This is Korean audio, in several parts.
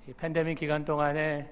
이 팬데믹 기간 동안에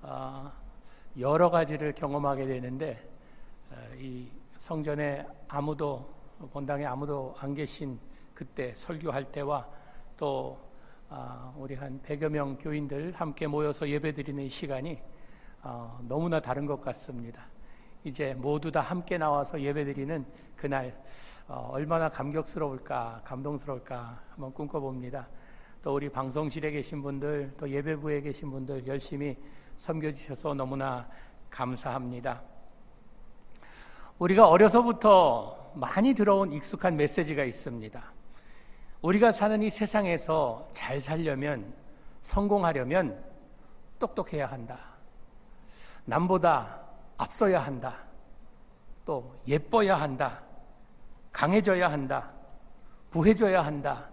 여러 가지를 경험하게 되는데, 이 성전에 본당에 아무도 안 계신 그때 설교할 때와 또 우리 한 100여 명 교인들 함께 모여서 예배드리는 이 시간이 너무나 다른 것 같습니다. 이제 모두 다 함께 나와서 예배드리는 그날 얼마나 감격스러울까, 감동스러울까 한번 꿈꿔봅니다. 또 우리 방송실에 계신 분들, 또 예배부에 계신 분들 열심히 섬겨주셔서 너무나 감사합니다. 우리가 어려서부터 많이 들어온 익숙한 메시지가 있습니다. 우리가 사는 이 세상에서 잘 살려면, 성공하려면 똑똑해야 한다. 남보다 앞서야 한다. 또 예뻐야 한다. 강해져야 한다. 부해져야 한다.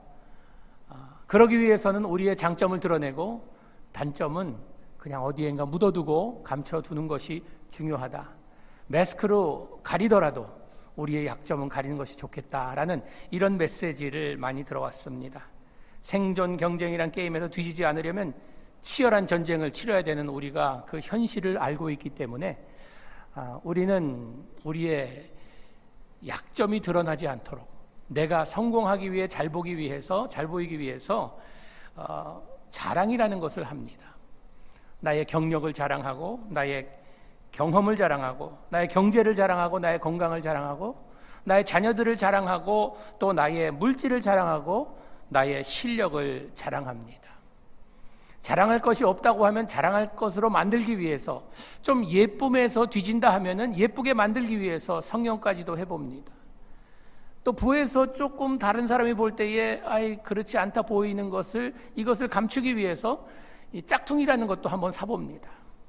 그러기 위해서는 우리의 장점을 드러내고 단점은 그냥 어디엔가 묻어두고 감춰두는 것이 중요하다. 마스크로 가리더라도 우리의 약점은 가리는 것이 좋겠다라는 이런 메시지를 많이 들어왔습니다. 생존 경쟁이란 게임에서 뒤지지 않으려면 치열한 전쟁을 치러야 되는 우리가 그 현실을 알고 있기 때문에 우리는 우리의 약점이 드러나지 않도록, 내가 성공하기 위해 잘 보이기 위해서 자랑이라는 것을 합니다. 나의 경력을 자랑하고, 나의 경험을 자랑하고, 나의 경제를 자랑하고, 나의 건강을 자랑하고, 나의 자녀들을 자랑하고, 또 나의 물질을 자랑하고, 나의 실력을 자랑합니다. 자랑할 것이 없다고 하면 자랑할 것으로 만들기 위해서, 좀 예쁨에서 뒤진다 하면은 예쁘게 만들기 위해서 성형까지도 해봅니다. 또 부에서 조금 다른 사람이 볼 때에 그렇지 않다 보이는 이것을 감추기 위해서 이 짝퉁이라는 것도 한번 사봅니다.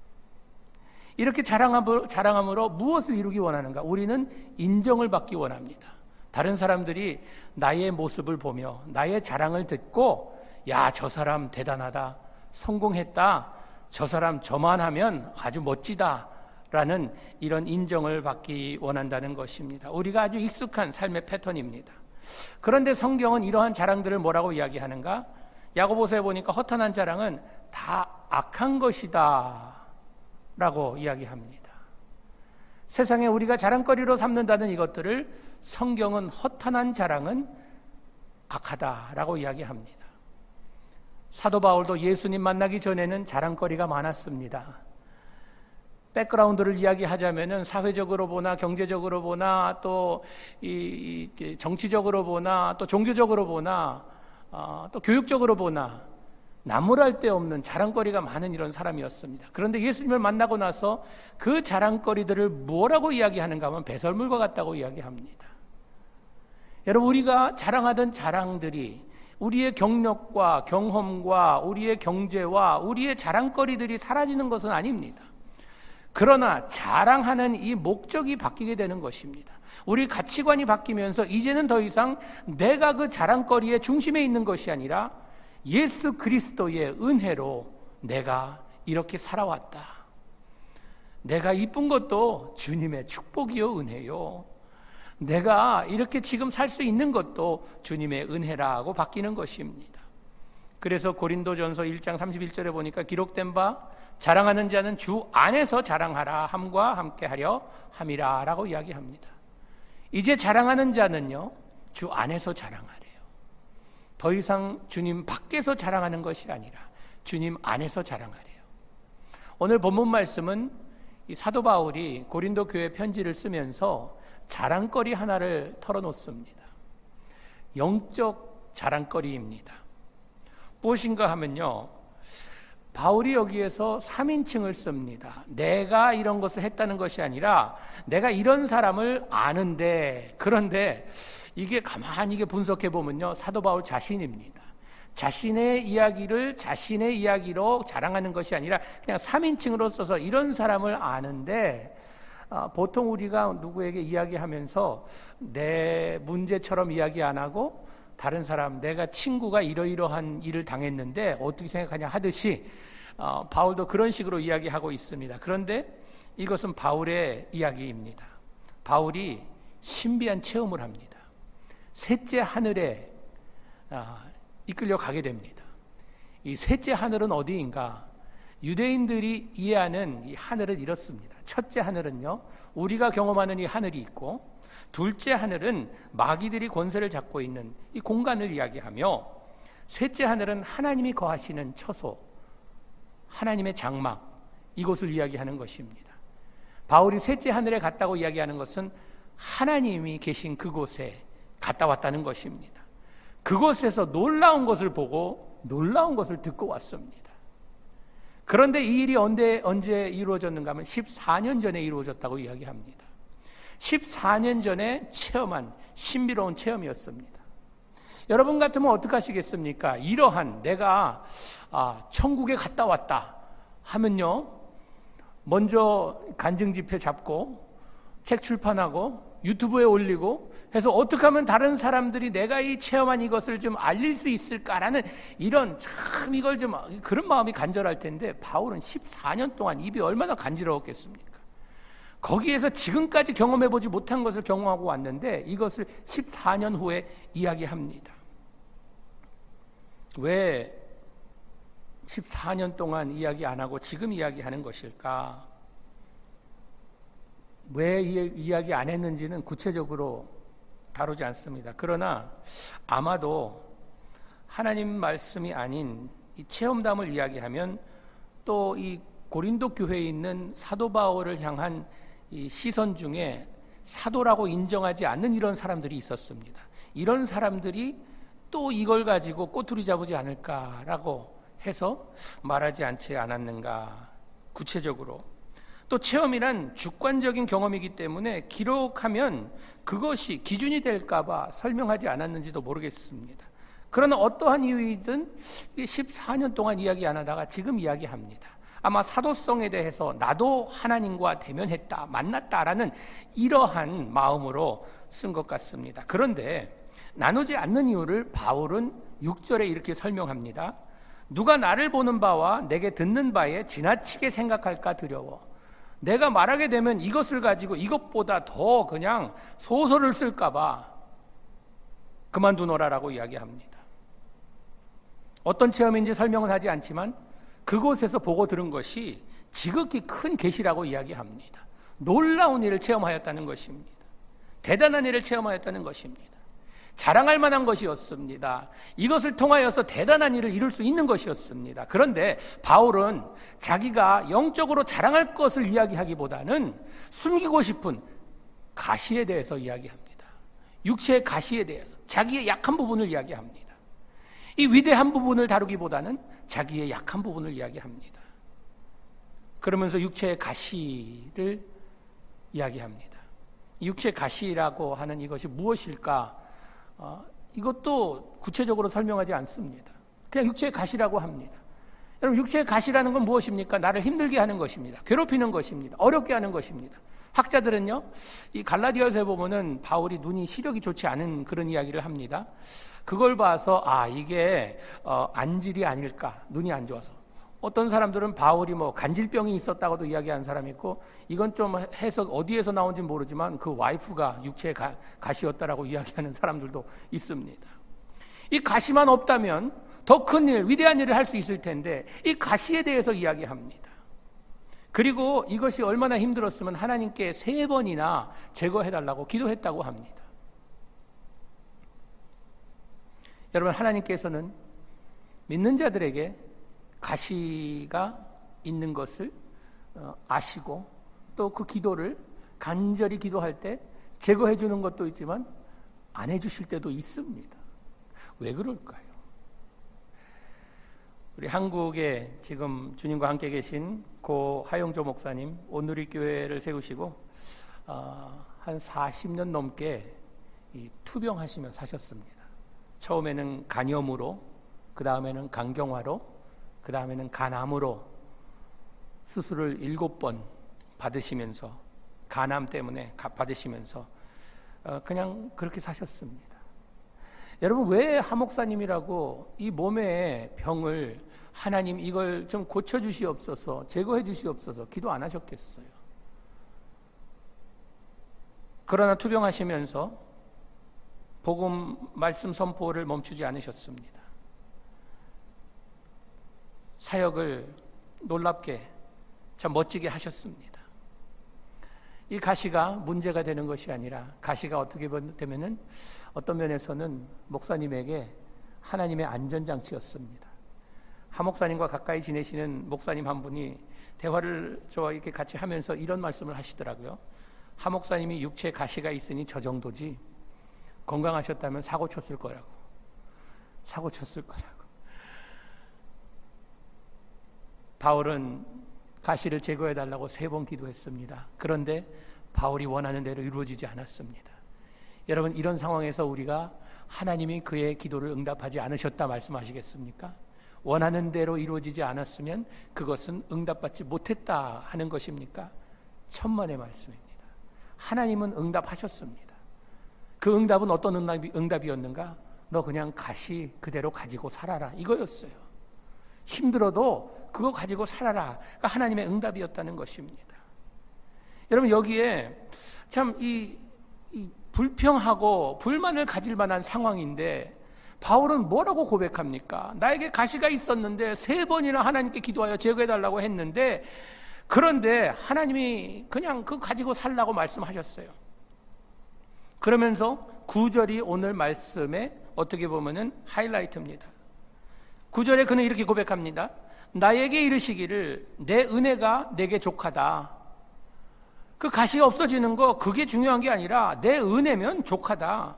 이렇게 자랑함으로 무엇을 이루기 원하는가? 우리는 인정을 받기 원합니다. 다른 사람들이 나의 모습을 보며 나의 자랑을 듣고, 야, 저 사람 대단하다, 성공했다, 저 사람 저만 하면 아주 멋지다 라는 이런 인정을 받기 원한다는 것입니다. 우리가 아주 익숙한 삶의 패턴입니다. 그런데 성경은 이러한 자랑들을 뭐라고 이야기하는가? 야고보서에 보니까 허탄한 자랑은 다 악한 것이다 라고 이야기합니다. 세상에 우리가 자랑거리로 삼는다는 이것들을 성경은 허탄한 자랑은 악하다라고 이야기합니다. 사도 바울도 예수님 만나기 전에는 자랑거리가 많았습니다. 백그라운드를 이야기하자면은 사회적으로 보나 경제적으로 보나 또 정치적으로 보나 또 종교적으로 보나 또 교육적으로 보나 나무랄 데 없는 자랑거리가 많은 이런 사람이었습니다. 그런데 예수님을 만나고 나서 그 자랑거리들을 뭐라고 이야기하는가 하면 배설물과 같다고 이야기합니다. 여러분, 우리가 자랑하던 자랑들이, 우리의 경력과 경험과 우리의 경제와 우리의 자랑거리들이 사라지는 것은 아닙니다. 그러나 자랑하는 이 목적이 바뀌게 되는 것입니다. 우리 가치관이 바뀌면서 이제는 더 이상 내가 그 자랑거리의 중심에 있는 것이 아니라 예수 그리스도의 은혜로 내가 이렇게 살아왔다. 내가 이쁜 것도 주님의 축복이요 은혜요. 내가 이렇게 지금 살 수 있는 것도 주님의 은혜라고 바뀌는 것입니다. 그래서 고린도전서 1장 31절에 보니까 기록된 바 자랑하는 자는 주 안에서 자랑하라 함과 함께 하려 함이라 라고 이야기합니다. 이제 자랑하는 자는요, 주 안에서 자랑하래요. 더 이상 주님 밖에서 자랑하는 것이 아니라 주님 안에서 자랑하래요. 오늘 본문 말씀은 이 사도 바울이 고린도 교회 편지를 쓰면서 자랑거리 하나를 털어놓습니다. 영적 자랑거리입니다. 무엇인가 하면요, 바울이 여기에서 3인칭을 씁니다. 내가 이런 것을 했다는 것이 아니라 내가 이런 사람을 아는데, 그런데 이게 가만히 분석해 보면요, 사도 바울 자신입니다. 자신의 이야기를 자신의 이야기로 자랑하는 것이 아니라 그냥 3인칭으로 써서 이런 사람을 아는데, 보통 우리가 누구에게 이야기하면서 내 문제처럼 이야기 안 하고 다른 사람, 내가 친구가 이러이러한 일을 당했는데 어떻게 생각하냐 하듯이 바울도 그런 식으로 이야기하고 있습니다. 그런데 이것은 바울의 이야기입니다. 바울이 신비한 체험을 합니다. 셋째 하늘에 이끌려 가게 됩니다. 이 셋째 하늘은 어디인가? 유대인들이 이해하는 이 하늘은 이렇습니다. 첫째 하늘은요, 우리가 경험하는 이 하늘이 있고, 둘째 하늘은 마귀들이 권세를 잡고 있는 이 공간을 이야기하며, 셋째 하늘은 하나님이 거하시는 처소, 하나님의 장막, 이곳을 이야기하는 것입니다. 바울이 셋째 하늘에 갔다고 이야기하는 것은 하나님이 계신 그곳에 갔다 왔다는 것입니다. 그곳에서 놀라운 것을 보고 놀라운 것을 듣고 왔습니다. 그런데 이 일이 언제 이루어졌는가 하면 14년 전에 이루어졌다고 이야기합니다. 14년 전에 체험한 신비로운 체험이었습니다. 여러분 같으면 어떻게 하시겠습니까? 이러한 내가 천국에 갔다 왔다 하면요, 먼저 간증집회 잡고 책 출판하고 유튜브에 올리고 해서 어떻게 하면 다른 사람들이 내가 이 체험한 이것을 좀 알릴 수 있을까라는 이런 참 이걸 좀 그런 마음이 간절할 텐데, 바울은 14년 동안 입이 얼마나 간지러웠겠습니까? 거기에서 지금까지 경험해보지 못한 것을 경험하고 왔는데 이것을 14년 후에 이야기합니다. 왜 14년 동안 이야기 안 하고 지금 이야기하는 것일까? 왜 이야기 안 했는지는 구체적으로 다루지 않습니다. 그러나 아마도 하나님 말씀이 아닌 이 체험담을 이야기하면 또 이 고린도 교회에 있는 사도 바울을 향한 이 시선 중에 사도라고 인정하지 않는 이런 사람들이 있었습니다. 이런 사람들이 또 이걸 가지고 꼬투리 잡지 않을까라고 해서 말하지 않지 않았는가. 구체적으로 또 체험이란 주관적인 경험이기 때문에 기록하면 그것이 기준이 될까봐 설명하지 않았는지도 모르겠습니다. 그러나 어떠한 이유이든 14년 동안 이야기 안 하다가 지금 이야기합니다. 아마 사도성에 대해서 나도 하나님과 대면했다, 만났다라는 이러한 마음으로 쓴 것 같습니다. 그런데 나누지 않는 이유를 바울은 6절에 이렇게 설명합니다. 누가 나를 보는 바와 내게 듣는 바에 지나치게 생각할까 두려워. 내가 말하게 되면 이것을 가지고 이것보다 더 그냥 소설을 쓸까 봐 그만두노라라고 이야기합니다. 어떤 체험인지 설명은 하지 않지만 그곳에서 보고 들은 것이 지극히 큰 계시라고 이야기합니다. 놀라운 일을 체험하였다는 것입니다. 대단한 일을 체험하였다는 것입니다. 자랑할 만한 것이었습니다. 이것을 통하여서 대단한 일을 이룰 수 있는 것이었습니다. 그런데 바울은 자기가 영적으로 자랑할 것을 이야기하기보다는 숨기고 싶은 가시에 대해서 이야기합니다. 육체의 가시에 대해서 자기의 약한 부분을 이야기합니다. 이 위대한 부분을 다루기보다는 자기의 약한 부분을 이야기합니다. 그러면서 육체의 가시를 이야기합니다. 육체의 가시라고 하는 이것이 무엇일까? 이것도 구체적으로 설명하지 않습니다. 그냥 육체의 가시라고 합니다. 여러분, 육체의 가시라는 건 무엇입니까? 나를 힘들게 하는 것입니다. 괴롭히는 것입니다. 어렵게 하는 것입니다. 학자들은요, 이 갈라디아서에 보면은 바울이 눈이 시력이 좋지 않은 그런 이야기를 합니다. 그걸 봐서 이게 안질이 아닐까, 눈이 안 좋아서. 어떤 사람들은 바울이 간질병이 있었다고도 이야기하는 사람이 있고, 이건 좀 해석 어디에서 나온지 모르지만 그 와이프가 육체의 가시였다라고 이야기하는 사람들도 있습니다. 이 가시만 없다면 더 큰 일, 위대한 일을 할 수 있을 텐데 이 가시에 대해서 이야기합니다. 그리고 이것이 얼마나 힘들었으면 하나님께 3번이나 제거해달라고 기도했다고 합니다. 여러분, 하나님께서는 믿는 자들에게 가시가 있는 것을 아시고 또 그 기도를 간절히 기도할 때 제거해 주는 것도 있지만 안 해주실 때도 있습니다. 왜 그럴까요? 우리 한국에 지금 주님과 함께 계신 고 하영조 목사님, 온누리교회를 세우시고 한 40년 넘게 투병하시며 사셨습니다. 처음에는 간염으로, 그 다음에는 간경화로, 그 다음에는 간암으로 수술을 7번 받으시면서, 간암 때문에 받으시면서 그냥 그렇게 사셨습니다. 여러분, 왜 하목사님이라고 이 몸의 병을 하나님 이걸 좀 고쳐주시옵소서, 제거해 주시옵소서 기도 안 하셨겠어요? 그러나 투병하시면서 복음 말씀 선포를 멈추지 않으셨습니다. 사역을 놀랍게 참 멋지게 하셨습니다. 이 가시가 문제가 되는 것이 아니라 가시가 어떻게 되면은 어떤 면에서는 목사님에게 하나님의 안전장치였습니다. 하 목사님과 가까이 지내시는 목사님 한 분이 대화를 저와 이렇게 같이 하면서 이런 말씀을 하시더라고요. 하 목사님이 육체에 가시가 있으니 저 정도지 건강하셨다면 사고 쳤을 거라고. 사고 쳤을 거라고. 바울은 가시를 제거해달라고 3번 기도했습니다. 그런데 바울이 원하는 대로 이루어지지 않았습니다. 여러분, 이런 상황에서 우리가 하나님이 그의 기도를 응답하지 않으셨다 말씀하시겠습니까? 원하는 대로 이루어지지 않았으면 그것은 응답받지 못했다 하는 것입니까? 천만의 말씀입니다. 하나님은 응답하셨습니다. 그 응답은 어떤 응답이었는가? 너 그냥 가시 그대로 가지고 살아라, 이거였어요. 힘들어도 그거 가지고 살아라. 그러니까 하나님의 응답이었다는 것입니다. 여러분, 여기에 참 이 불평하고 불만을 가질 만한 상황인데 바울은 뭐라고 고백합니까? 나에게 가시가 있었는데 3번이나 하나님께 기도하여 제거해달라고 했는데, 그런데 하나님이 그냥 그거 가지고 살라고 말씀하셨어요. 그러면서 9절이 오늘 말씀의 어떻게 보면은 하이라이트입니다. 9절에 그는 이렇게 고백합니다. 나에게 이르시기를 내 은혜가 내게 족하다. 그 가시가 없어지는 거 그게 중요한 게 아니라 내 은혜면 족하다.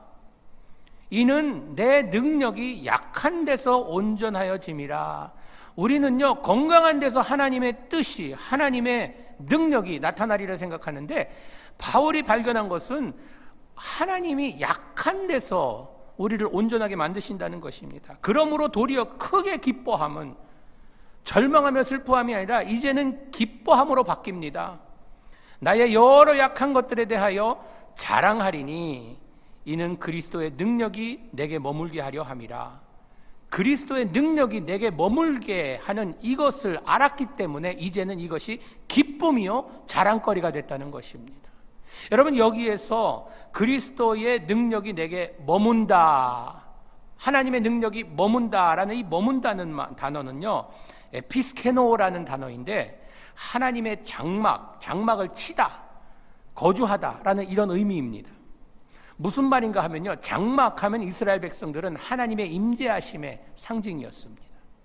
이는 내 능력이 약한 데서 온전하여 짐이라. 우리는요, 건강한 데서 하나님의 뜻이, 하나님의 능력이 나타나리라 생각하는데, 바울이 발견한 것은 하나님이 약한 데서 우리를 온전하게 만드신다는 것입니다. 그러므로 도리어 크게 기뻐함은 절망하며 슬퍼함이 아니라 이제는 기뻐함으로 바뀝니다. 나의 여러 약한 것들에 대하여 자랑하리니 이는 그리스도의 능력이 내게 머물게 하려 함이라. 그리스도의 능력이 내게 머물게 하는 이것을 알았기 때문에 이제는 이것이 기쁨이요 자랑거리가 됐다는 것입니다. 여러분, 여기에서 그리스도의 능력이 내게 머문다, 하나님의 능력이 머문다라는 이 머문다는 단어는요, 에피스케노라는 단어인데 하나님의 장막을 치다, 거주하다라는 이런 의미입니다. 무슨 말인가 하면요, 장막하면 이스라엘 백성들은 하나님의 임재하심의 상징이었습니다.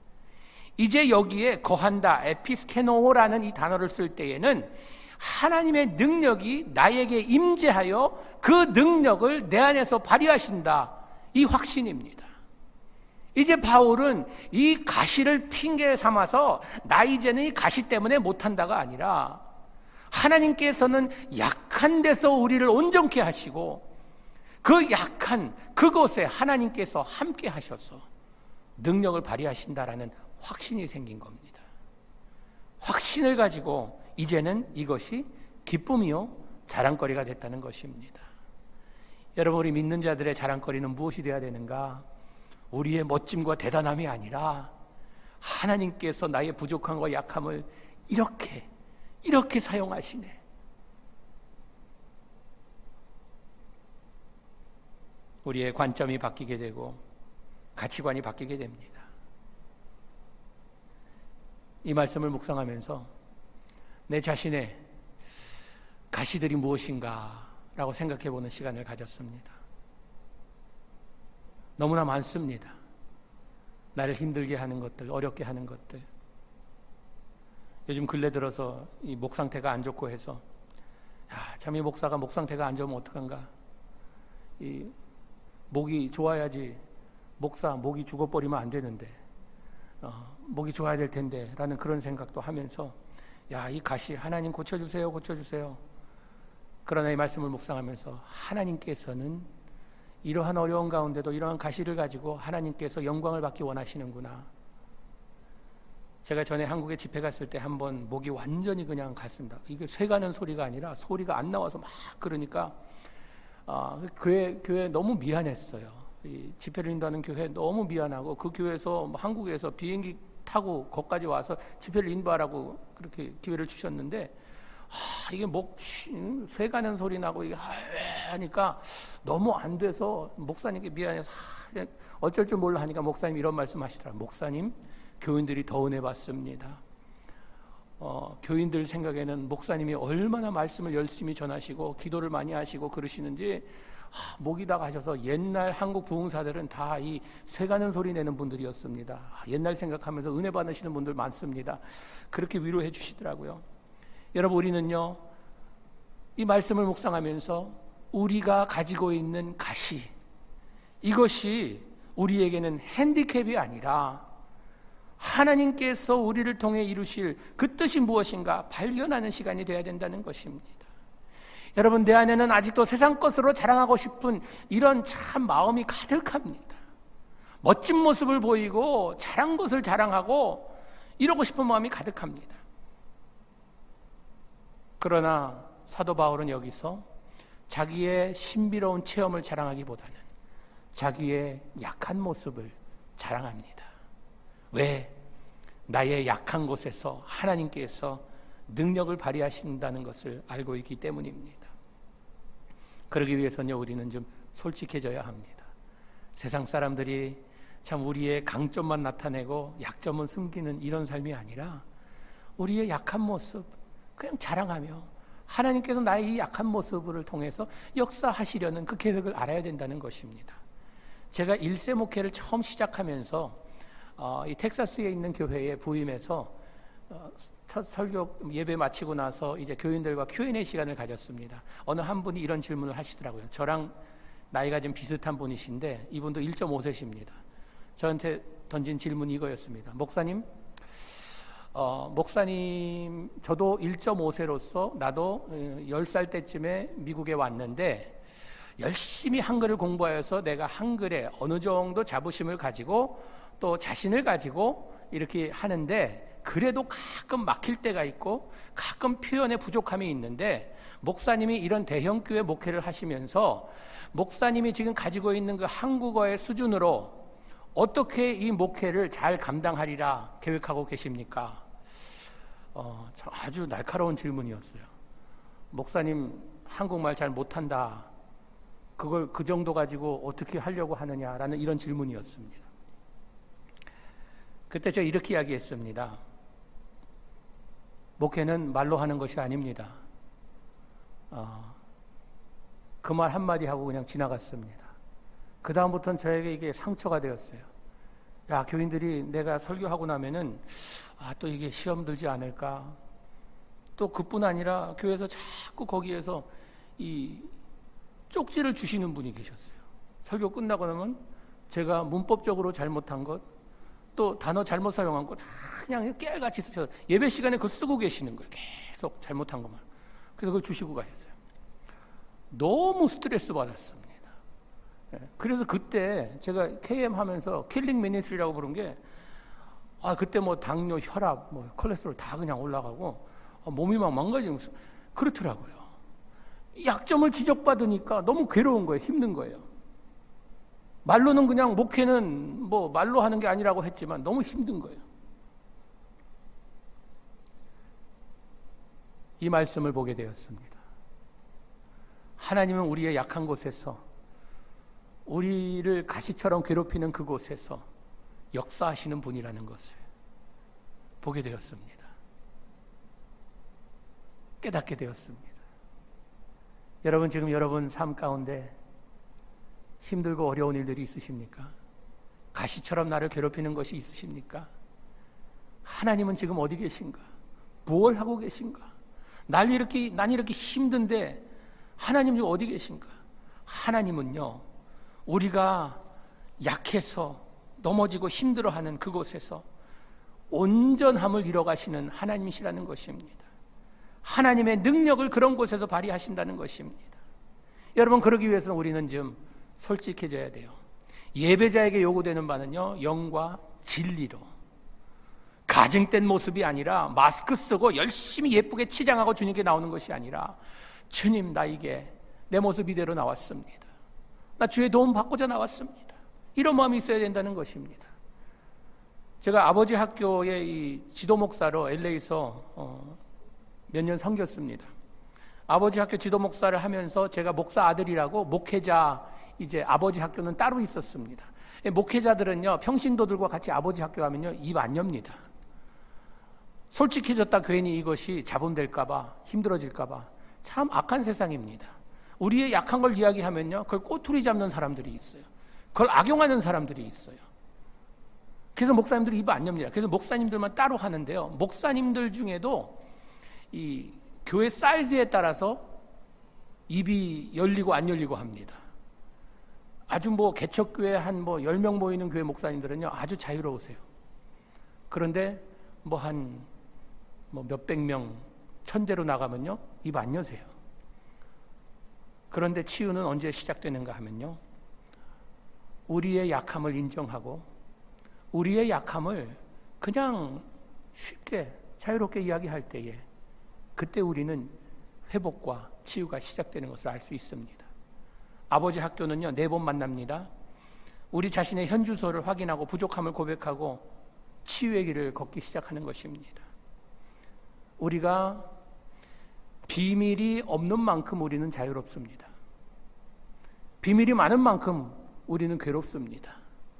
이제 여기에 거한다, 에피스케노라는 이 단어를 쓸 때에는 하나님의 능력이 나에게 임재하여 그 능력을 내 안에서 발휘하신다, 이 확신입니다. 이제 바울은 이 가시를 핑계 삼아서 나 이제는 이 가시 때문에 못한다가 아니라 하나님께서는 약한 데서 우리를 온전케 하시고 그 약한 그곳에 하나님께서 함께 하셔서 능력을 발휘하신다라는 확신이 생긴 겁니다. 확신을 가지고 이제는 이것이 기쁨이요 자랑거리가 됐다는 것입니다. 여러분, 우리 믿는 자들의 자랑거리는 무엇이 되어야 되는가? 우리의 멋짐과 대단함이 아니라 하나님께서 나의 부족함과 약함을 이렇게 사용하시네. 우리의 관점이 바뀌게 되고 가치관이 바뀌게 됩니다. 이 말씀을 묵상하면서 내 자신의 가시들이 무엇인가 라고 생각해 보는 시간을 가졌습니다. 너무나 많습니다. 나를 힘들게 하는 것들, 어렵게 하는 것들. 요즘 근래 들어서 이 목 상태가 안 좋고 해서 참 이 목사가 목 상태가 안 좋으면 어떡한가. 이 목이 좋아야지, 목사 목이 죽어버리면 안 되는데 목이 좋아야 될 텐데 라는 그런 생각도 하면서 이 가시 하나님 고쳐주세요. 그러나 이 말씀을 묵상하면서 하나님께서는 이러한 어려운 가운데도 이러한 가시를 가지고 하나님께서 영광을 받기 원하시는구나. 제가 전에 한국에 집회 갔을 때 한번 목이 완전히 그냥 갔습니다. 이게 쇠가는 소리가 아니라 소리가 안 나와서 막 그러니까 교회 너무 미안했어요. 이 집회를 인도하는 교회 너무 미안하고 그 교회에서 한국에서 비행기 타고 거기까지 와서 집회를 인도하라고 그렇게 기회를 주셨는데 이게 목 쇠가는 소리 나고 이게 하니까 너무 안 돼서 목사님께 미안해서 어쩔 줄 몰라 하니까 목사님이 이런 말씀 하시더라고요. 목사님, 교인들이 더 은혜 받습니다. 교인들 생각에는 목사님이 얼마나 말씀을 열심히 전하시고 기도를 많이 하시고 그러시는지 목이 다 가셔서 옛날 한국 부흥사들은 다 이 쇠가는 소리 내는 분들이었습니다. 옛날 생각하면서 은혜 받으시는 분들 많습니다. 그렇게 위로해 주시더라고요. 여러분, 우리는요, 이 말씀을 묵상하면서 우리가 가지고 있는 가시, 이것이 우리에게는 핸디캡이 아니라 하나님께서 우리를 통해 이루실 그 뜻이 무엇인가 발견하는 시간이 되어야 된다는 것입니다. 여러분, 내 안에는 아직도 세상 것으로 자랑하고 싶은 이런 참 마음이 가득합니다. 멋진 모습을 보이고 잘한 것을 자랑하고 이러고 싶은 마음이 가득합니다. 그러나 사도 바울은 여기서 자기의 신비로운 체험을 자랑하기보다는 자기의 약한 모습을 자랑합니다. 왜? 나의 약한 곳에서 하나님께서 능력을 발휘하신다는 것을 알고 있기 때문입니다. 그러기 위해서는 우리는 좀 솔직해져야 합니다. 세상 사람들이 참 우리의 강점만 나타내고 약점은 숨기는 이런 삶이 아니라 우리의 약한 모습 그냥 자랑하며 하나님께서 나의 이 약한 모습을 통해서 역사하시려는 그 계획을 알아야 된다는 것입니다. 제가 1세 목회를 처음 시작하면서 이 텍사스에 있는 교회에 부임해서 첫 설교 예배 마치고 나서 이제 교인들과 Q&A 시간을 가졌습니다. 어느 한 분이 이런 질문을 하시더라고요. 저랑 나이가 좀 비슷한 분이신데 이분도 1.5세십니다. 저한테 던진 질문이 이거였습니다. 목사님, 저도 1.5세로서 나도 10살 때쯤에 미국에 왔는데 열심히 한글을 공부하여서 내가 한글에 어느 정도 자부심을 가지고 또 자신을 가지고 이렇게 하는데 그래도 가끔 막힐 때가 있고 가끔 표현에 부족함이 있는데 목사님이 이런 대형교회 목회를 하시면서 목사님이 지금 가지고 있는 그 한국어의 수준으로 어떻게 이 목회를 잘 감당하리라 계획하고 계십니까? 아주 날카로운 질문이었어요. 목사님 한국말 잘 못한다. 그걸 그 정도 가지고 어떻게 하려고 하느냐라는 이런 질문이었습니다. 그때 제가 이렇게 이야기했습니다. 목회는 말로 하는 것이 아닙니다. 그 말 한마디 하고 그냥 지나갔습니다. 그 다음부터는 저에게 이게 상처가 되었어요. 야, 교인들이 내가 설교하고 나면은 또 이게 시험 들지 않을까. 또 그뿐 아니라 교회에서 자꾸 거기에서 이 쪽지를 주시는 분이 계셨어요. 설교 끝나고 나면 제가 문법적으로 잘못한 것, 또 단어 잘못 사용한 거 그냥 깨알같이 쓰셔서 예배 시간에 그거 쓰고 계시는 거예요. 계속 잘못한 것만. 그래서 그걸 주시고 가셨어요. 너무 스트레스 받았습니다. 그래서 그때 제가 KM 하면서 킬링 미니스트리라고 부른 게 그때 뭐 당뇨, 혈압, 뭐 콜레스테롤 다 그냥 올라가고 몸이 막 망가지고 그렇더라고요. 약점을 지적받으니까 너무 괴로운 거예요. 힘든 거예요. 말로는 그냥 목회는 뭐 말로 하는 게 아니라고 했지만 너무 힘든 거예요. 이 말씀을 보게 되었습니다. 하나님은 우리의 약한 곳에서 우리를 가시처럼 괴롭히는 그곳에서 역사하시는 분이라는 것을 보게 되었습니다. 깨닫게 되었습니다. 여러분, 지금 여러분 삶 가운데 힘들고 어려운 일들이 있으십니까? 가시처럼 나를 괴롭히는 것이 있으십니까? 하나님은 지금 어디 계신가? 무엇을 하고 계신가? 난 이렇게 힘든데 하나님 지금 어디 계신가? 하나님은요, 우리가 약해서 넘어지고 힘들어하는 그곳에서 온전함을 이뤄가시는 하나님이시라는 것입니다. 하나님의 능력을 그런 곳에서 발휘하신다는 것입니다. 여러분, 그러기 위해서는 우리는 좀 솔직해져야 돼요. 예배자에게 요구되는 바는요, 영과 진리로 가증된 모습이 아니라 마스크 쓰고 열심히 예쁘게 치장하고 주님께 나오는 것이 아니라 주님, 나 이게 내 모습 이대로 나왔습니다. 나 주의 도움 받고자 나왔습니다. 이런 마음이 있어야 된다는 것입니다. 제가 아버지 학교의 이 지도 목사로 LA에서 몇 년 섬겼습니다. 아버지 학교 지도 목사를 하면서 제가 목사 아들이라고 목회자 이제 아버지 학교는 따로 있었습니다. 목회자들은요, 평신도들과 같이 아버지 학교 가면요, 입 안 엽니다. 솔직해졌다 괜히 이것이 자본될까봐, 힘들어질까봐. 참 악한 세상입니다. 우리의 약한 걸 이야기하면요, 그걸 꼬투리 잡는 사람들이 있어요. 그걸 악용하는 사람들이 있어요. 그래서 목사님들이 입 안 엽니다. 그래서 목사님들만 따로 하는데요, 목사님들 중에도 이 교회 사이즈에 따라서 입이 열리고 안 열리고 합니다. 아주 개척교회 한 10명 모이는 교회 목사님들은요, 아주 자유로우세요. 그런데 몇백 명, 1000대로 나가면요, 입 안 여세요. 그런데 치유는 언제 시작되는가 하면요, 우리의 약함을 인정하고 우리의 약함을 그냥 쉽게 자유롭게 이야기할 때에 그때 우리는 회복과 치유가 시작되는 것을 알 수 있습니다. 아버지 학교는요, 4번 만납니다. 우리 자신의 현주소를 확인하고 부족함을 고백하고 치유의 길을 걷기 시작하는 것입니다. 우리가 비밀이 없는 만큼 우리는 자유롭습니다. 비밀이 많은 만큼 우리는 괴롭습니다.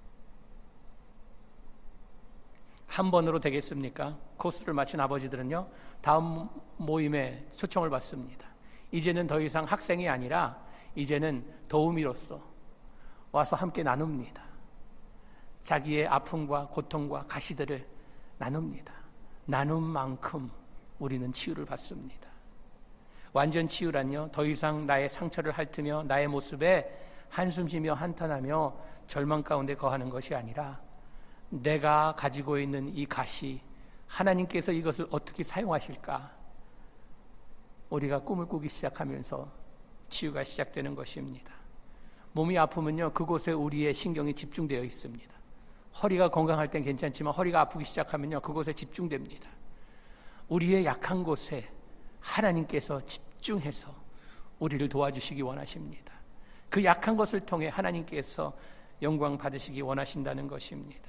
한 번으로 되겠습니까? 코스를 마친 아버지들은요, 다음 모임에 초청을 받습니다. 이제는 더 이상 학생이 아니라 이제는 도우미로서 와서 함께 나눕니다. 자기의 아픔과 고통과 가시들을 나눕니다. 나눈 만큼 우리는 치유를 받습니다. 완전 치유란요, 더 이상 나의 상처를 핥으며 나의 모습에 한숨쉬며 한탄하며 절망 가운데 거하는 것이 아니라 내가 가지고 있는 이 가시, 하나님께서 이것을 어떻게 사용하실까? 우리가 꿈을 꾸기 시작하면서 치유가 시작되는 것입니다. 몸이 아프면요, 그곳에 우리의 신경이 집중되어 있습니다. 허리가 건강할 땐 괜찮지만 허리가 아프기 시작하면요, 그곳에 집중됩니다. 우리의 약한 곳에 하나님께서 집중해서 우리를 도와주시기 원하십니다. 그 약한 것을 통해 하나님께서 영광 받으시기 원하신다는 것입니다.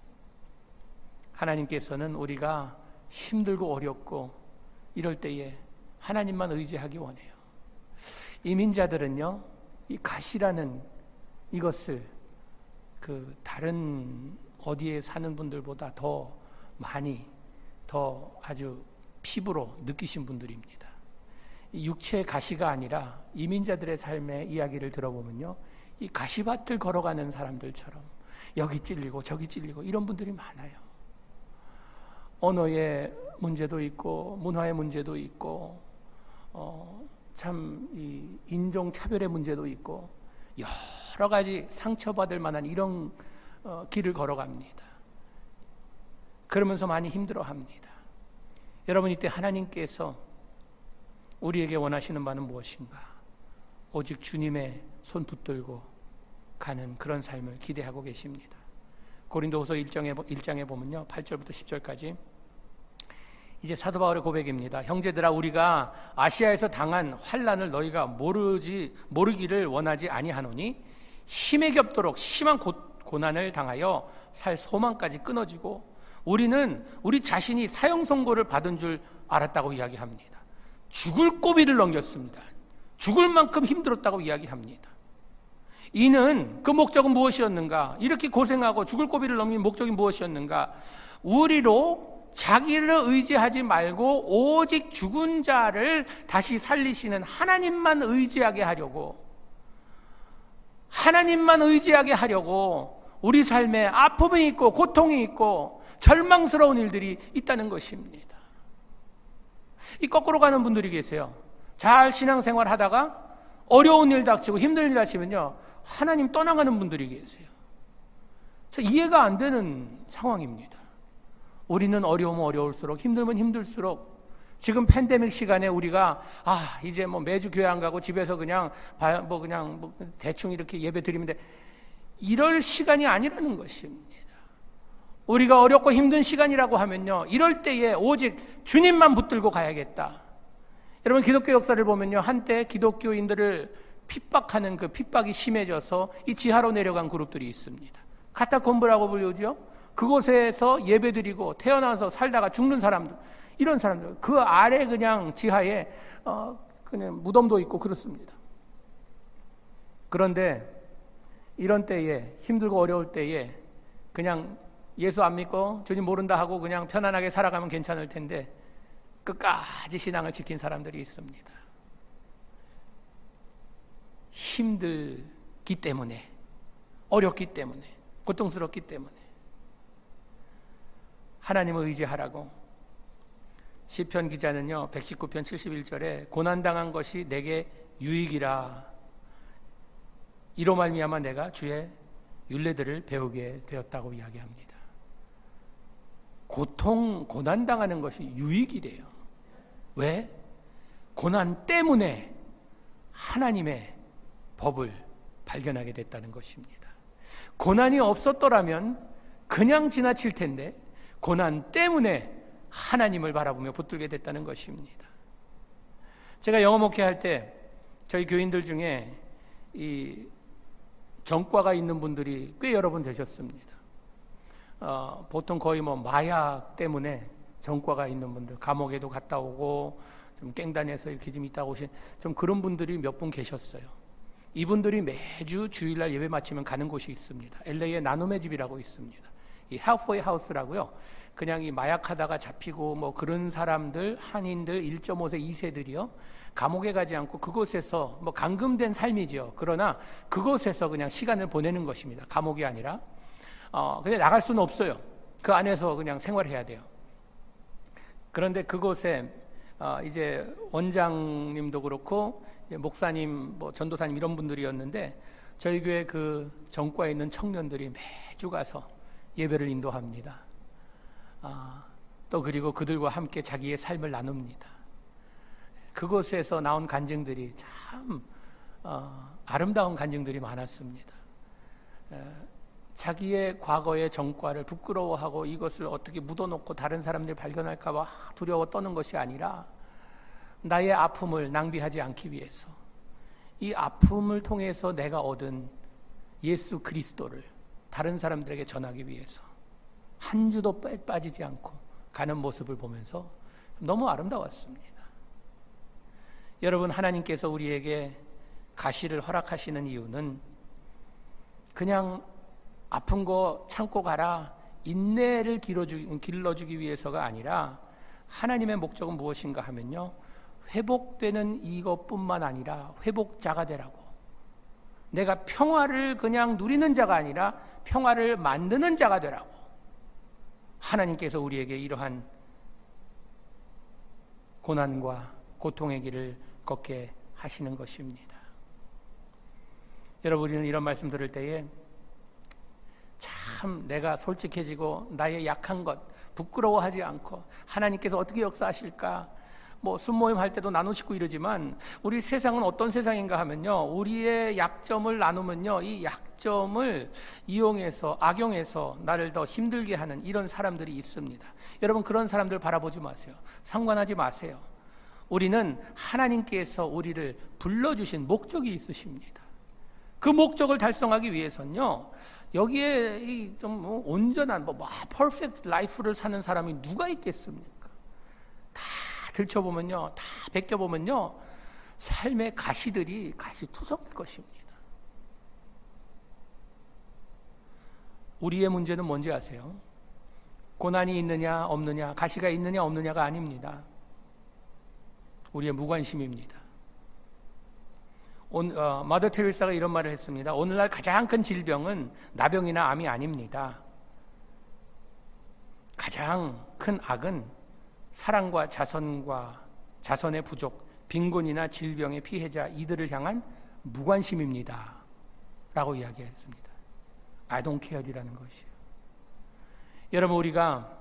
하나님께서는 우리가 힘들고 어렵고 이럴 때에 하나님만 의지하기 원해요. 이민자들은요, 이 가시라는 이것을 다른 어디에 사는 분들보다 더 많이, 더 아주 피부로 느끼신 분들입니다. 이 육체의 가시가 아니라 이민자들의 삶의 이야기를 들어보면요, 이 가시밭을 걸어가는 사람들처럼 여기 찔리고 저기 찔리고 이런 분들이 많아요. 언어의 문제도 있고 문화의 문제도 있고 참 이 인종차별의 문제도 있고 여러 가지 상처받을 만한 이런 길을 걸어갑니다. 그러면서 많이 힘들어합니다. 여러분, 이때 하나님께서 우리에게 원하시는 바는 무엇인가? 오직 주님의 손 붙들고 가는 그런 삶을 기대하고 계십니다. 고린도후서 1장에 보면요, 8절부터 10절까지 이제 사도 바울의 고백입니다. 형제들아, 우리가 아시아에서 당한 환난을 너희가 모르기를 원하지 아니하노니 힘에 겹도록 심한 고난을 당하여 살 소망까지 끊어지고 우리는 우리 자신이 사형 선고를 받은 줄 알았다고 이야기합니다. 죽을 고비를 넘겼습니다. 죽을 만큼 힘들었다고 이야기합니다. 이는 그 목적은 무엇이었는가? 이렇게 고생하고 죽을 고비를 넘긴 목적이 무엇이었는가? 우리로 자기를 의지하지 말고 오직 죽은 자를 다시 살리시는 하나님만 의지하게 하려고, 하나님만 의지하게 하려고 우리 삶에 아픔이 있고 고통이 있고 절망스러운 일들이 있다는 것입니다. 이 거꾸로 가는 분들이 계세요. 잘 신앙생활 하다가 어려운 일 닥치고 힘든 일 닥치면요, 하나님 떠나가는 분들이 계세요. 이해가 안 되는 상황입니다. 우리는 어려우면 어려울수록, 힘들면 힘들수록, 지금 팬데믹 시간에 우리가 이제 매주 교회 안 가고 집에서 그냥 대충 이렇게 예배 드리면 돼, 이럴 시간이 아니라는 것입니다. 우리가 어렵고 힘든 시간이라고 하면요, 이럴 때에 오직 주님만 붙들고 가야겠다. 여러분, 기독교 역사를 보면요, 한때 기독교인들을 핍박하는 그 핍박이 심해져서 이 지하로 내려간 그룹들이 있습니다. 카타콤브라고 불리죠. 그곳에서 예배드리고 태어나서 살다가 죽는 사람들, 이런 사람들, 그 아래 그냥 지하에 그냥 무덤도 있고 그렇습니다. 그런데 이런 때에, 힘들고 어려울 때에 그냥 예수 안 믿고 주님 모른다 하고 그냥 편안하게 살아가면 괜찮을 텐데 끝까지 신앙을 지킨 사람들이 있습니다. 힘들기 때문에, 어렵기 때문에, 고통스럽기 때문에 하나님을 의지하라고. 시편 기자는요 119편 71절에 고난당한 것이 내게 유익이라, 이로 말미암아 내가 주의 율례들을 배우게 되었다고 이야기합니다. 고난당하는 것이 유익이래요. 왜? 고난 때문에 하나님의 법을 발견하게 됐다는 것입니다. 고난이 없었더라면 그냥 지나칠 텐데 고난 때문에 하나님을 바라보며 붙들게 됐다는 것입니다. 제가 영어 목회할 때 저희 교인들 중에 이 전과가 있는 분들이 꽤 여러 분 되셨습니다. 보통 거의 마약 때문에 전과가 있는 분들, 감옥에도 갔다 오고 좀 깽단에서 이렇게 좀 있다 오신 좀 그런 분들이 몇 분 계셨어요. 이분들이 매주 주일날 예배 마치면 가는 곳이 있습니다. LA에 나눔의 집이라고 있습니다. 이 halfway house라고요. 그냥 이 마약하다가 잡히고 그런 사람들, 한인들 1.5세, 2세들이요. 감옥에 가지 않고 그곳에서 감금된 삶이죠. 그러나 그곳에서 그냥 시간을 보내는 것입니다. 감옥이 아니라. 근데 나갈 수는 없어요. 그 안에서 그냥 생활해야 돼요. 그런데 그곳에 이제 원장님도 그렇고 목사님, 전도사님 이런 분들이었는데 저희 교회 그 전과에 있는 청년들이 매주 가서 예배를 인도합니다. 또 그리고 그들과 함께 자기의 삶을 나눕니다. 그곳에서 나온 간증들이 참 아름다운 간증들이 많았습니다. 자기의 과거의 전과를 부끄러워하고 이것을 어떻게 묻어놓고 다른 사람들이 발견할까 봐 두려워 떠는 것이 아니라 나의 아픔을 낭비하지 않기 위해서 이 아픔을 통해서 내가 얻은 예수 그리스도를 다른 사람들에게 전하기 위해서 한 주도 빠지지 않고 가는 모습을 보면서 너무 아름다웠습니다. 여러분, 하나님께서 우리에게 가시를 허락하시는 이유는 그냥 아픈 거 참고 가라, 인내를 길러주기 위해서가 아니라 하나님의 목적은 무엇인가 하면요, 회복되는 이것뿐만 아니라 회복자가 되라고. 내가 평화를 그냥 누리는 자가 아니라 평화를 만드는 자가 되라고. 하나님께서 우리에게 이러한 고난과 고통의 길을 걷게 하시는 것입니다. 여러분, 우리는 이런 말씀 들을 때에 참 내가 솔직해지고 나의 약한 것 부끄러워하지 않고 하나님께서 어떻게 역사하실까, 순모임 할 때도 나누시고 이러지만 우리 세상은 어떤 세상인가 하면요, 우리의 약점을 나누면요, 이 약점을 이용해서 악용해서 나를 더 힘들게 하는 이런 사람들이 있습니다. 여러분, 그런 사람들 바라보지 마세요. 상관하지 마세요. 우리는 하나님께서 우리를 불러주신 목적이 있으십니다. 그 목적을 달성하기 위해서는요, 여기에 좀 온전한 퍼펙트 라이프를 사는 사람이 누가 있겠습니까? 다 들춰보면요, 다 베껴보면요, 삶의 가시들이 가시투성일 것입니다. 우리의 문제는 뭔지 아세요? 고난이 있느냐 없느냐, 가시가 있느냐 없느냐가 아닙니다. 우리의 무관심입니다. 마더 테레사가 이런 말을 했습니다. 오늘날 가장 큰 질병은 나병이나 암이 아닙니다. 가장 큰 악은 사랑과 자선의 부족, 빈곤이나 질병의 피해자 이들을 향한 무관심입니다 라고 이야기했습니다. I don't care이라는 것이에요. 여러분, 우리가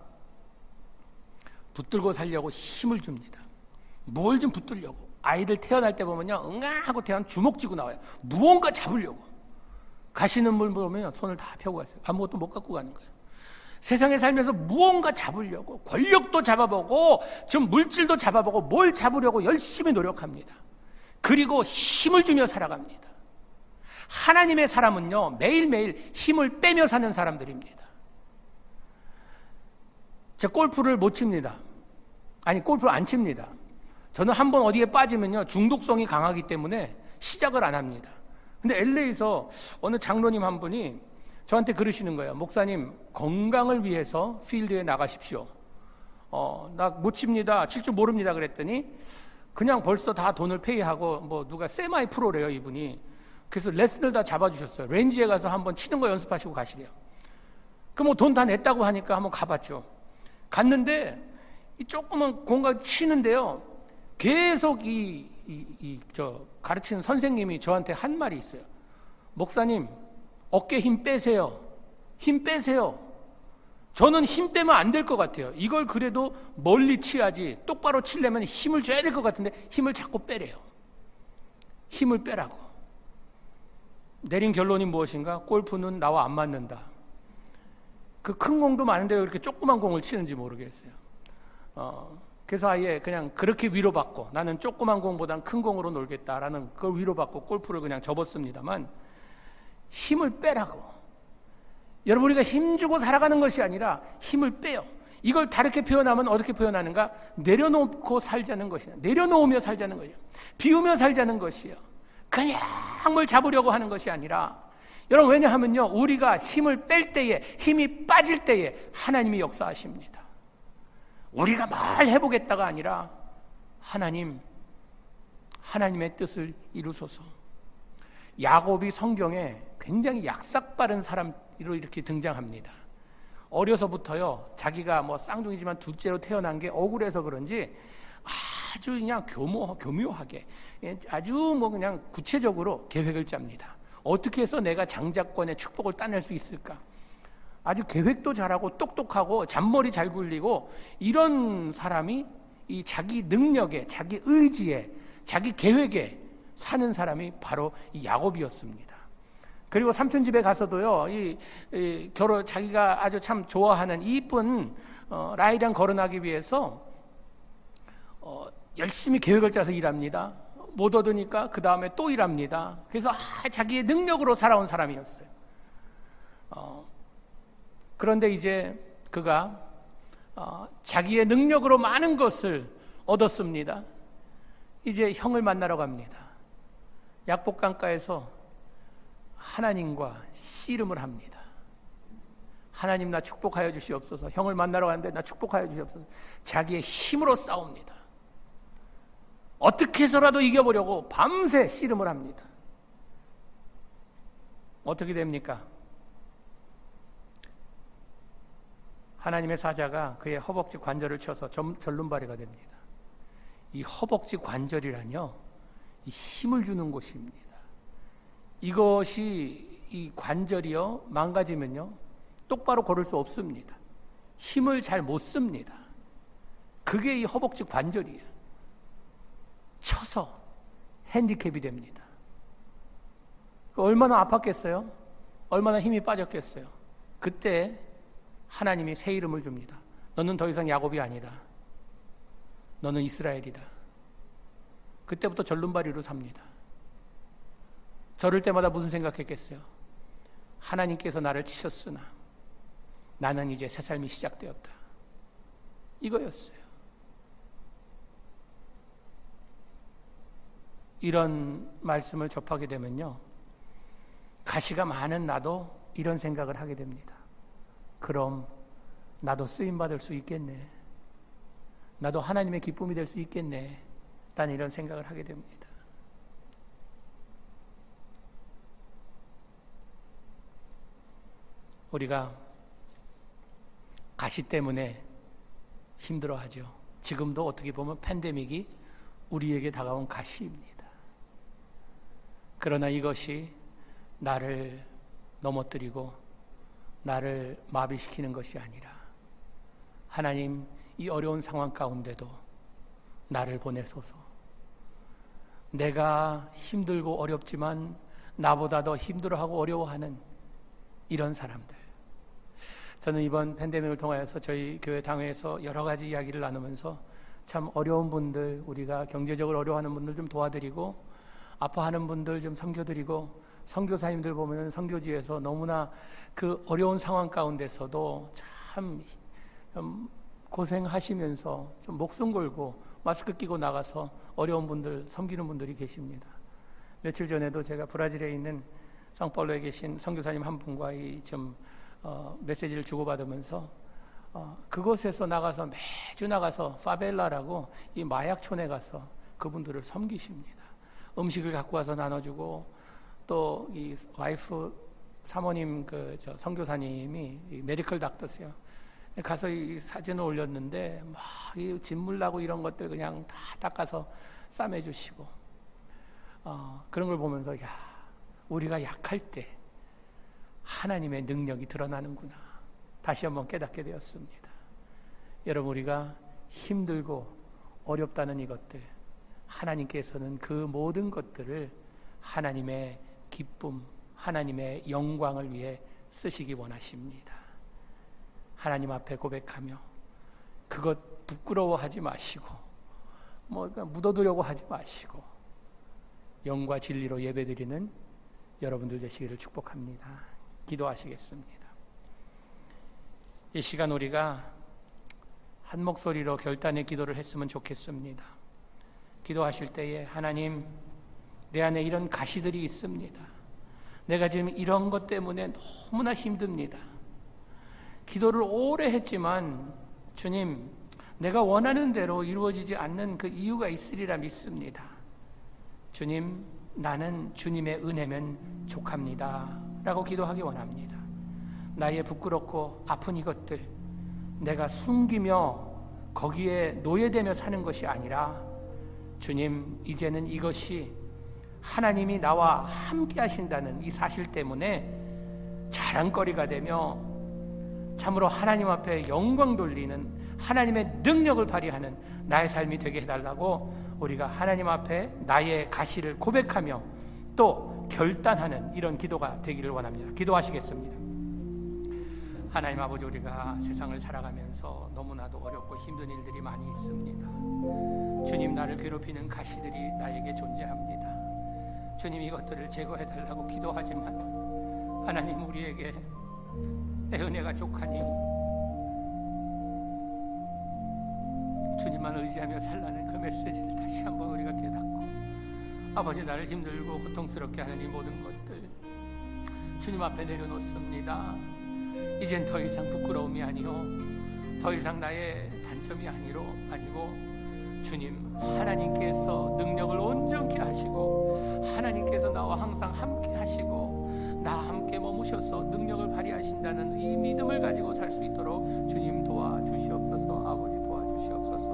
붙들고 살려고 힘을 줍니다. 뭘 좀 붙들려고. 아이들 태어날 때 보면요, 응아하고 태어난 주먹 쥐고 나와요. 무언가 잡으려고. 가시는 분 보면 손을 다 펴고 가세요. 아무것도 못 갖고 가는 거예요. 세상에 살면서 무언가 잡으려고, 권력도 잡아보고 좀 물질도 잡아보고 뭘 잡으려고 열심히 노력합니다. 그리고 힘을 주며 살아갑니다. 하나님의 사람은요, 매일매일 힘을 빼며 사는 사람들입니다. 제가 골프를 못 칩니다. 아니, 골프를 안 칩니다. 저는 한번 어디에 빠지면요, 중독성이 강하기 때문에 시작을 안 합니다. 근데 LA에서 어느 장로님 한 분이 저한테 그러시는 거예요. 목사님, 건강을 위해서 필드에 나가십시오. 나 못 칩니다. 칠 줄 모릅니다. 그랬더니 그냥 벌써 다 돈을 페이하고 뭐 누가 세마이 프로래요, 이분이. 그래서 레슨을 다 잡아주셨어요. 렌지에 가서 한번 치는 거 연습하시고 가시래요. 그 뭐 돈 다 냈다고 하니까 한번 가봤죠. 갔는데 이 조그만 공간 치는데요. 계속 저 가르치는 선생님이 저한테 한 말이 있어요. 목사님, 어깨 힘 빼세요. 힘 빼세요. 저는 힘 빼면 안 될 것 같아요. 이걸 그래도 멀리 치야지. 똑바로 치려면 힘을 줘야 될 것 같은데 힘을 자꾸 빼래요. 힘을 빼라고. 내린 결론이 무엇인가? 골프는 나와 안 맞는다. 그 큰 공도 많은데 왜 이렇게 조그만 공을 치는지 모르겠어요. 그래서 아예 그냥 그렇게 위로받고 나는 조그만 공보단 큰 공으로 놀겠다라는 그걸 위로받고 골프를 그냥 접었습니다만 힘을 빼라고. 여러분, 우리가 힘주고 살아가는 것이 아니라 힘을 빼요. 이걸 다르게 표현하면 어떻게 표현하는가? 내려놓고 살자는 것이야. 내려놓으며 살자는 거예요. 비우며 살자는 것이에요. 그냥 뭘 잡으려고 하는 것이 아니라, 여러분, 왜냐하면요, 우리가 힘을 뺄 때에, 힘이 빠질 때에 하나님이 역사하십니다. 우리가 뭘 해보겠다가 아니라 하나님의 뜻을 이루소서. 야곱이 성경에 굉장히 약삭빠른 사람으로 이렇게 등장합니다. 어려서부터요, 자기가 뭐 쌍둥이지만 둘째로 태어난 게 억울해서 그런지 아주 그냥 교묘하게, 아주 뭐 그냥 구체적으로 계획을 짭니다. 어떻게 해서 내가 장자권의 축복을 따낼 수 있을까? 아주 계획도 잘하고 똑똑하고 잔머리 잘 굴리고 이런 사람이 이 자기 능력에, 자기 의지에, 자기 계획에 사는 사람이 바로 이 야곱이었습니다. 그리고 삼촌 집에 가서도요, 자기가 아주 참 좋아하는 이쁜 라헬이랑 결혼하기 위해서 열심히 계획을 짜서 일합니다. 못 얻으니까 그 다음에 또 일합니다. 그래서 자기의 능력으로 살아온 사람이었어요. 그런데 이제 그가 자기의 능력으로 많은 것을 얻었습니다. 이제 형을 만나러 갑니다. 약복강가에서 하나님과 씨름을 합니다. 하나님, 나 축복하여 주시옵소서. 형을 만나러 가는데 나 축복하여 주시옵소서. 자기의 힘으로 싸웁니다. 어떻게 해서라도 이겨보려고 밤새 씨름을 합니다. 어떻게 됩니까? 하나님의 사자가 그의 허벅지 관절을 쳐서 절름발이가 됩니다. 이 허벅지 관절이란요, 이 힘을 주는 곳입니다. 이것이, 이 관절이요, 망가지면요, 똑바로 걸을 수 없습니다. 힘을 잘 못 씁니다. 그게 이 허벅지 관절이에요. 쳐서 핸디캡이 됩니다. 얼마나 아팠겠어요? 얼마나 힘이 빠졌겠어요? 그때 하나님이 새 이름을 줍니다. 너는 더 이상 야곱이 아니다. 너는 이스라엘이다. 그때부터 절름발이로 삽니다. 저럴 때마다 무슨 생각했겠어요? 하나님께서 나를 치셨으나 나는 이제 새 삶이 시작되었다. 이거였어요. 이런 말씀을 접하게 되면요, 가시가 많은 나도 이런 생각을 하게 됩니다. 그럼 나도 쓰임받을 수 있겠네. 나도 하나님의 기쁨이 될 수 있겠네. 라는 이런 생각을 하게 됩니다. 우리가 가시 때문에 힘들어하죠. 지금도 어떻게 보면 팬데믹이 우리에게 다가온 가시입니다. 그러나 이것이 나를 넘어뜨리고 나를 마비시키는 것이 아니라 하나님, 이 어려운 상황 가운데도 나를 보내소서. 내가 힘들고 어렵지만 나보다 더 힘들어하고 어려워하는 이런 사람들. 저는 이번 팬데믹을 통하여서 저희 교회 당회에서 여러 가지 이야기를 나누면서 참 어려운 분들, 우리가 경제적으로 어려워하는 분들 좀 도와드리고, 아파하는 분들 좀 섬겨드리고, 선교사님들 보면 선교지에서 너무나 그 어려운 상황 가운데서도 참 고생하시면서 좀 목숨 걸고 마스크 끼고 나가서 어려운 분들 섬기는 분들이 계십니다. 며칠 전에도 제가 브라질에 있는 상파울로에 계신 선교사님 한 분과 좀 메시지를 주고받으면서 그곳에서 나가서 매주 나가서 파벨라라고 이 마약촌에 가서 그분들을 섬기십니다. 음식을 갖고 와서 나눠주고 또 이 와이프 사모님 선교사님이 메디컬 닥터세요. 가서 이 사진을 올렸는데 막 이 진물 나고 이런 것들 그냥 다 닦아서 싸매주시고 그런 걸 보면서 야, 우리가 약할 때 하나님의 능력이 드러나는구나 다시 한번 깨닫게 되었습니다. 여러분, 우리가 힘들고 어렵다는 이것들, 하나님께서는 그 모든 것들을 하나님의 기쁨, 하나님의 영광을 위해 쓰시기 원하십니다. 하나님 앞에 고백하며 그것 부끄러워하지 마시고 묻어두려고 하지 마시고 영과 진리로 예배드리는 여러분들 되시기를 축복합니다. 기도하시겠습니다. 이 시간 우리가 한 목소리로 결단의 기도를 했으면 좋겠습니다. 기도하실 때에 하나님, 내 안에 이런 가시들이 있습니다. 내가 지금 이런 것 때문에 너무나 힘듭니다. 기도를 오래 했지만 주님, 내가 원하는 대로 이루어지지 않는 그 이유가 있으리라 믿습니다. 주님, 나는 주님의 은혜면 족합니다 라고 기도하기 원합니다. 나의 부끄럽고 아픈 이것들 내가 숨기며 거기에 노예되며 사는 것이 아니라 주님, 이제는 이것이 하나님이 나와 함께 하신다는 이 사실 때문에 자랑거리가 되며 참으로 하나님 앞에 영광 돌리는 하나님의 능력을 발휘하는 나의 삶이 되게 해달라고 우리가 하나님 앞에 나의 가시를 고백하며 또 결단하는 이런 기도가 되기를 원합니다. 기도하시겠습니다. 하나님 아버지, 우리가 세상을 살아가면서 너무나도 어렵고 힘든 일들이 많이 있습니다. 주님, 나를 괴롭히는 가시들이 나에게 존재합니다. 주님, 이것들을 제거해달라고 기도하지만 하나님, 우리에게 내 은혜가 족하니 주님만 의지하며 살라는 그 메시지를 다시 한번 우리가 깨닫고 아버지, 나를 힘들고 고통스럽게 하는 이 모든 것들 주님 앞에 내려놓습니다. 이젠 더 이상 부끄러움이 아니요 더 이상 나의 단점이 아니고 주님, 하나님께서 능력을 온전케 하시고 하나님께서 나와 항상 함께 하시고 나와 함께 머무셔서 능력을 발휘하신다는 이 믿음을 가지고 살 수 있도록 주님 도와주시옵소서. 아버지, 도와주시옵소서.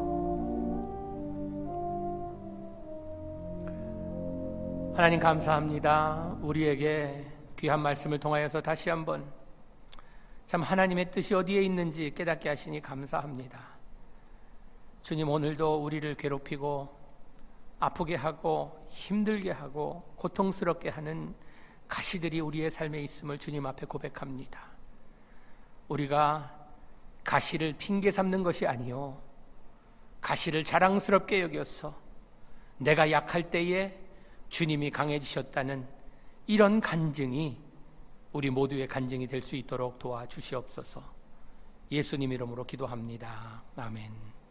하나님 감사합니다. 우리에게 귀한 말씀을 통하여서 다시 한번 참 하나님의 뜻이 어디에 있는지 깨닫게 하시니 감사합니다. 주님, 오늘도 우리를 괴롭히고 아프게 하고 힘들게 하고 고통스럽게 하는 가시들이 우리의 삶에 있음을 주님 앞에 고백합니다. 우리가 가시를 핑계 삼는 것이 아니요 가시를 자랑스럽게 여겨서 내가 약할 때에 주님이 강해지셨다는 이런 간증이 우리 모두의 간증이 될 수 있도록 도와주시옵소서. 예수님 이름으로 기도합니다. 아멘.